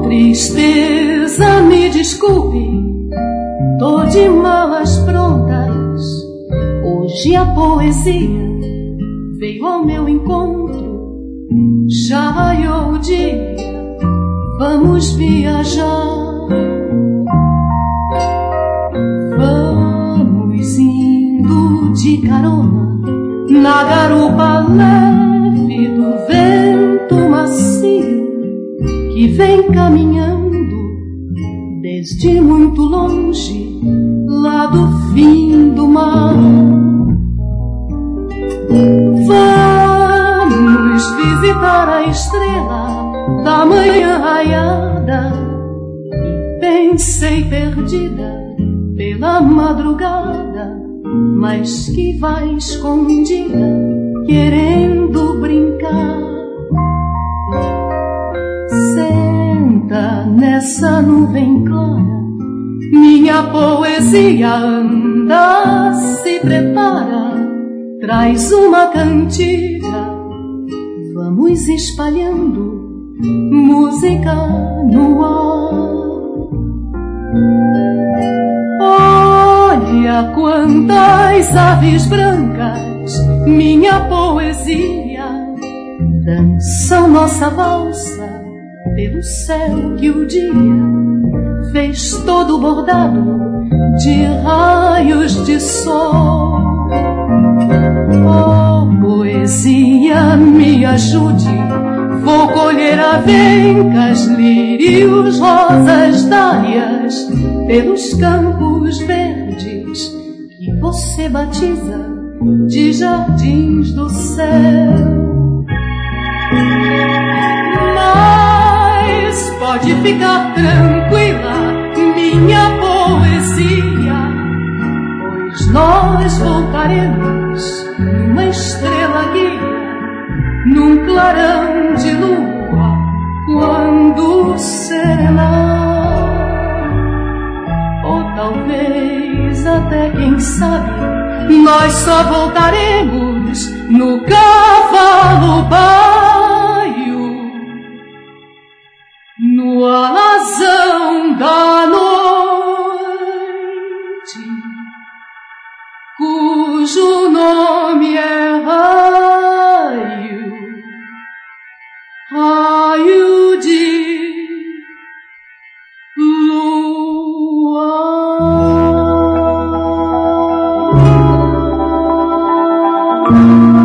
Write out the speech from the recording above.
Tristeza, me desculpe, tô de malas prontas. Hoje a poesia veio ao meu encontro. Já raiou o dia, vamos viajar. Vamos indo de carona na garupa leve do vento macio que vem caminhando desde muito longe, lá do fim do mar. Vamos visitar a estrela da manhã raiada. E pensei perdida pela madrugada, mas que vai escondida, querendo brincar. Senta nessa nuvem clara, minha poesia anda, se prepara, traz uma cantiga, vamos espalhando música no ar. Olha quantas aves brancas, minha poesia, dançam nossa valsa pelo céu que o dia fez todo bordado de raios de sol. Oh, poesia, me ajude, vou colher avencas, lírios, rosas, dálias pelos campos verdes que você batiza de jardins do céu. Mas pode ficar tranquila, minha poesia, pois nós voltaremos numa estrela guia, num clarão de lua, quando serenar. Ou talvez até, quem sabe, nós só voltaremos no cavalo baio, no alazão da noite, cujo nome é raio, raio de lua.